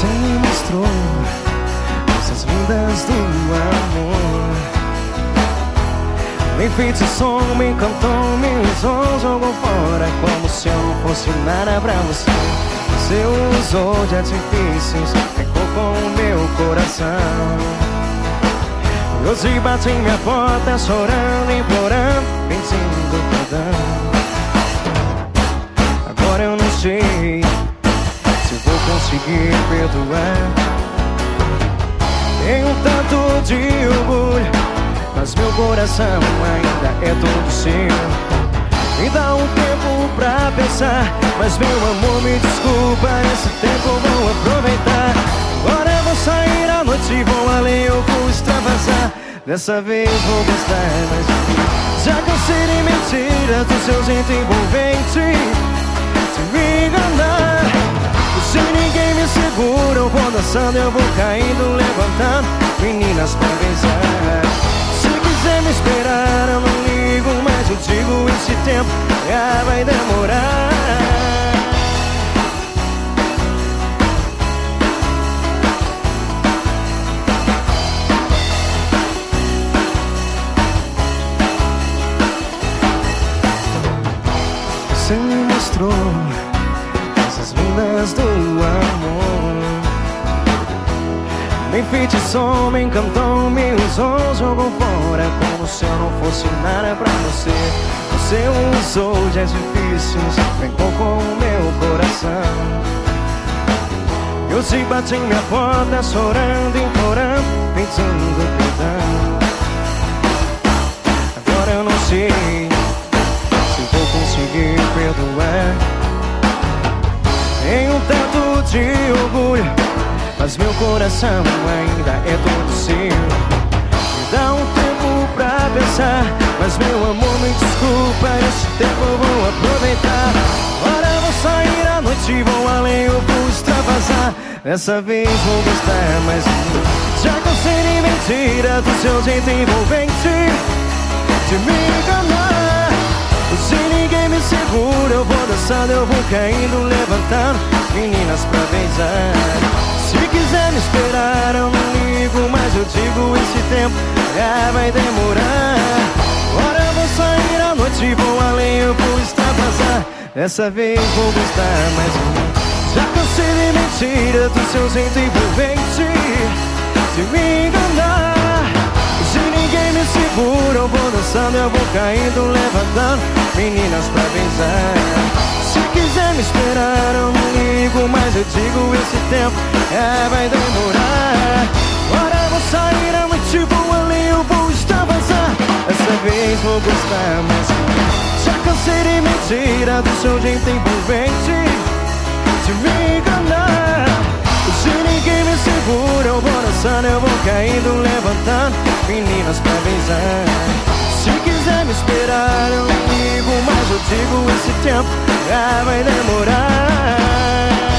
me mostrou coisas lindas do amor. Me enfeitiçou, me encantou, me usou, jogou fora como se eu não fosse nada pra você. Você usou de artifícios, brincou com o meu coração. E hoje bate em minha porta, chorando, implorando, pedindo perdão. Agora eu não sei se vou conseguir perdoar. Tenho tanto de orgulho, mas meu coração ainda é todo seu. Me dá um tempo pra pensar, mas meu amor, me desculpa, esse tempo eu vou aproveitar. Agora eu vou sair à noite e vou além, eu vou extravasar. Dessa vez vou gostar mais de mim. Já cansei de mentiras, do seu jeito envolvente, se me enganar. Se ninguém me segura, eu vou dançando, eu vou caindo, levantando meninas pra beijar. Se quiser me esperar, eu não ligo, mas eu digo, esse tempo já vai demorar. Você me mostrou coisas lindas do amor. Me enfeitiçou, me encantou, me usou, jogou fora como se eu não fosse nada pra você. Você usou de artifícios, brincou com o meu coração. Eu te bati em minha porta, chorando, implorando, pedindo perdão. Agora eu não sei se vou conseguir perdoar. Tenho tanto de orgulho, mas meu coração ainda é todo seu. Me dá um tempo pra pensar, mas meu amor, me desculpa, esse tempo eu vou aproveitar. Agora eu vou sair à noite e vou além, eu vou extravasar. Dessa vez vou gostar mais de mim. Já cansei de mentira, do seu jeito envolvente, de me enganar. Se ninguém me segura, eu vou dançando, eu vou caindo, levantando meninas pra beijar. Se quiser me esperar, eu não ligo, mas eu digo, esse tempo já vai demorar. Agora eu vou sair à noite e vou além, eu vou extravasar. Dessa vez vou gostar mais de mim. Já cansei de mentira, do seu jeito envolvente, de me enganar. Se ninguém me segura, eu vou dançando, eu vou caindo, levantando meninas pra beijar. Se quiser me esperar, eu não ligo, mas eu digo, esse tempo vai demorar. Agora eu vou sair à noite, vou além, eu vou extravasar. Dessa vez vou gostar mais de mim. Já cansei de mentira, do seu jeito envolvente, de me enganar. Se ninguém me segura, eu vou dançando, eu vou caindo, levantando meninas pra beijar. Se quiser me esperar, eu não ligo, mas eu digo, esse tempo já vai demorar.